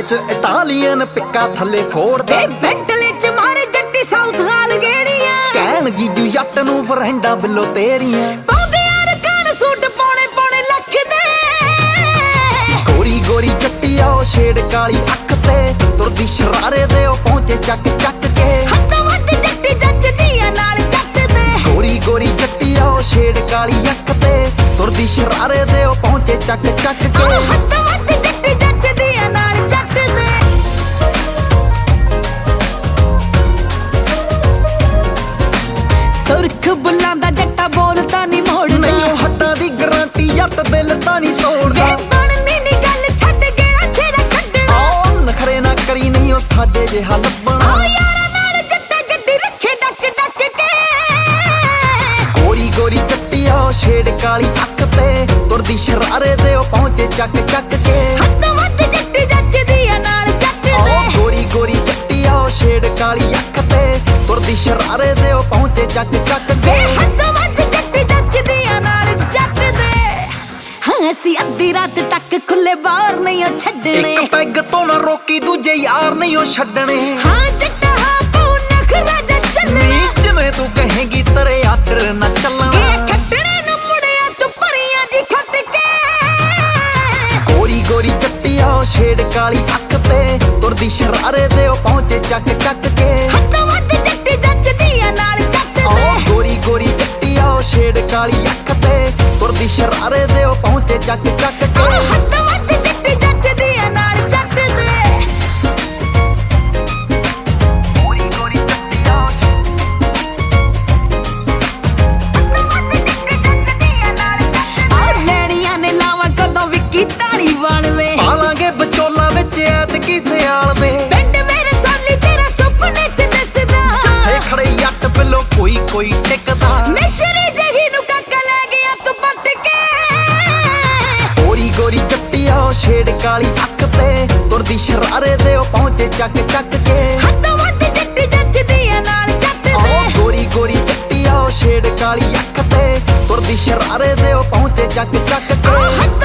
ਚ ਇਟਾਲੀਅਨ ਪਿੱਕਾ ਥੱਲੇ ਫੋੜਦਾ ਬੈਂਟਲੇ ਚ ਮਾਰੇ ਜੱਟੀ ਸਾਊਥ ਹਾਲ ਗੇੜੀਆਂ ਕਹਿਣ ਜੀਜੂ ਜੱਟ ਨੂੰ ਫਰੈਂਡਾਂ ਬਿੱਲੋ ਤੇਰੀਆਂ ਪਾਉਂਦੇ ਯਾਰ ਕਾਨ ਸੂਟ ਪੌਣੇ ਪੌਣੇ ਲੱਖ ਦੇ ਗੋਰੀ ਗੋਰੀ ਜੱਟੀ ਆ ਉਹ ਛੇੜ ਕਾਲੀ ਅੱਖ ਤੇ ਤੁਰਦੀ ਸ਼ਰਾਰੇ ਦੇ ਉਹ ਪਹੁੰਚੇ ਚੱਕ ਚੱਕ ਕੇ ਹੱਥਾਂ ਵੱਧ ਜੱਟੀ ਜੱਜਦੀ ਆ ਨਾਲ ਜੱਟ ਦੇ ਗੋਰੀ ਗੋਰੀ ਜੱਟੀ ਆ ਉਹ ਛੇੜ ਕਾਲੀ ਅੱਖ ਤੇ ਤੁਰਦੀ ਸ਼ਰਾਰੇ ਦੇ ਉਹ ਪਹੁੰਚੇ ਚੱਕ ਚੱਕ ਕੇ ਹੱਥਾਂ ਵੱਧ ਜੱਟੀ ਜੱਜਦੀ ਆ ਨਾਲ ਜੱਟ ਦੇ ਸੁਰਖ ਬੁੱਲਾਂ ਦਾ ਜੱਟਾ ਬੋਲਦਾ ਨਹੀਂ ਮੋੜਦਾ ਨਹੀਂ ਉਹ ਹੱਟਾਂ ਦੀ ਗਾਰੰਟੀ ਜੱਟ ਦਿਲ ਤਾਂ ਨਹੀਂ ਤੋੜਦਾ ਬਣਨੀ ਨੀ ਗੱਲ ਛੱਡ ਗਿਆ ਛੇੜਾ ਛੱਡਣਾ ਆਹ ਨਖਰੇ ਨਾ ਕਰੀ ਨਹੀਂ ਉਹ ਸਾਡੇ ਜਿਹਾ ਲੱਭਣਾ ਯਾਰਾਂ ਨਾਲ ਜੱਟਾ ਗੱਡੀ ਰੱਖੇ ਡੱਕ ਡੱਕ ਕੇ ਗੋਰੀ ਗੋਰੀ ਜੱਟੀ ਆ ਉਹ ਛੇੜ ਕਾਲੀ ਅੱਖ ਤੇ ਤੁਰਦੀ ਸ਼ਰਾਰੇ ਦੇ ਉਹ ਪਹੁੰਚੇ ਚੱਕ ਚੱਕ ਕੇ ਹੱਥਾਂ ਵੱਧ ਜੱਟੀ ਜੱਜਦੀ ਆ ਨਾਲ ਜੱਟ ਦੇ ਗੋਰੀ ਗੋਰੀ ਜੱਟੀ ਆ ਉਹ ਛੇੜ ਕਾਲੀ ਅੱਖ ਤੇ ਤੁਰਦੀ ਸ਼ਰਾਰੇ ਦੇ ਉਹ ਪਹੁੰਚੇ ਚੱਕ ਚੱਕ ਕੇ ਹੱਥਾਂ ਵੱਧ ਜੱਟੀ ਜੱਜਦੀ ਆ ਨਾਲ ਜੱਟ ਦੇ ਹਾਂ ਅਸੀਂ ਅੱਧੀ ਰਾਤ ਤੱਕ ਖੁੱਲੇ ਬਾਹਰ ਨਹੀਂ ਉਹ ਛੱਡਣੇ ਇੱਕ ਪੈਗ ਤੋਂ ਨਾ ਰੋਕੀ ਦੂਜੇ ਯਾਰ ਨਹੀਂ ਉਹ ਛੱਡਣੇ ਹਾਂ ਜੱਟਾ ਹਾਂ ਪੂ ਨਖਰਾ ਜਾ ਚੱਲਣਾ ਨੀ ਜਿਵੇਂ ਤੂੰ ਕਹੇਂਗੀ ਤੇਰੇ ਆਰਡਰ ਨਾ ਚੱਲਣਾ ਖੱਟਣੇ ਨੂੰ ਮੁੜਿਆ ਤੂੰ ਭਰੀਆਂ ਜੀ ਖੱਟ ਕੇ ਗੋਰੀ ਗੋਰੀ ਜੱਟੀ ਆ ਉਹ ਛੇੜ ਕਾਲੀ ਅੱਖ ਤੇ ਤੁਰਦੀ ਸ਼ਰਾਰੇ ਦੇ ਉਹ ਪਹੁੰਚੇ ਚੱਕ ਚੱਕ ਕੇ ਹੱਥਾਂ ਵੱਧ ਜੱਟੀ ਜੱਜਦੀ ਆ ਨਾਲ ਜੱਟ ਦੇ ਗੋਰੀ ਗੋਰੀ ਜੱਟੀ ਆ ਉਹ ਛੇੜ ਕਾਲੀ ਅੱਖ ਤੇ ਤੁਰਦੀ ਸ਼ਰਾਰੇ ਦੇ ਉਹ ਪਹੁੰਚੇ ਚੱਕ ਚੱਕ ਕੇ ਹੱਥਾਂ ਵੱਧ ਜੱਟੀ ਜੱਜਦੀ ਆ ਨਾਲ ਜੱਟ ਦੇ ਗੋਰੀ ਗੋਰੀ ਜੱਟੀ ਆ ਔਰ ਲੈਣੀਆਂ ਨੇ ਲਾਵਾਂ ਕਦੋਂ ਵਿੱਕੀ ਢਾਲੀ ਵਾਲਵੇ ਪਾਲਾਂਗੇ ਵਿਚੋਲਾ ਵਿੱਚ ਐਤਕੀ ਸਿਆਲ ਵੇ ਪਿੰਡ ਮੇਰੇ ਸਾਲੀ ਤੇਰਾ ਸੁਪਨੇ ਚ ਦਿਸਦਾ ਏ ਖੜੇ ਜੱਟ ਬਿੱਲੋ ਕੋਈ ਕੋਈ ਟਿਕਦਾ ਮਿਸ਼ਰੀ ਜਹੀ ਨੂੰ ਕਾਕਾ ਲੈ ਗਿਆ ਤੂੰ ਪੱਟ ਕੇ ਗੋਰੀ ਗੋਰੀ ਜੱਟੀ ਆ ਉਹ ਛੇੜ ਕਾਲੀ ਅੱਖ ਤੇ ਤੁਰਦੀ ਸ਼ਰਾਰੇ ਦੇ ਉਹ ਪਹੁੰਚੇ ਚੱਕ ਚੱਕ ਕੇ ਹੱਥਾਂ ਵੱਧ ਜੱਟੀ ਜੱਜਦੀ ਆ ਨਾਲ ਜੱਟ ਦੇ ਗੋਰੀ ਗੋਰੀ ਜੱਟੀ ਆ ਉਹ ਛੇੜ ਕਾਲੀ ਅੱਖ ਤੇ ਤੁਰਦੀ ਸ਼ਰਾਰੇ ਦੇ ਉਹ ਪਹੁੰਚੇ ਚੱਕ ਚੱਕ ਕੇ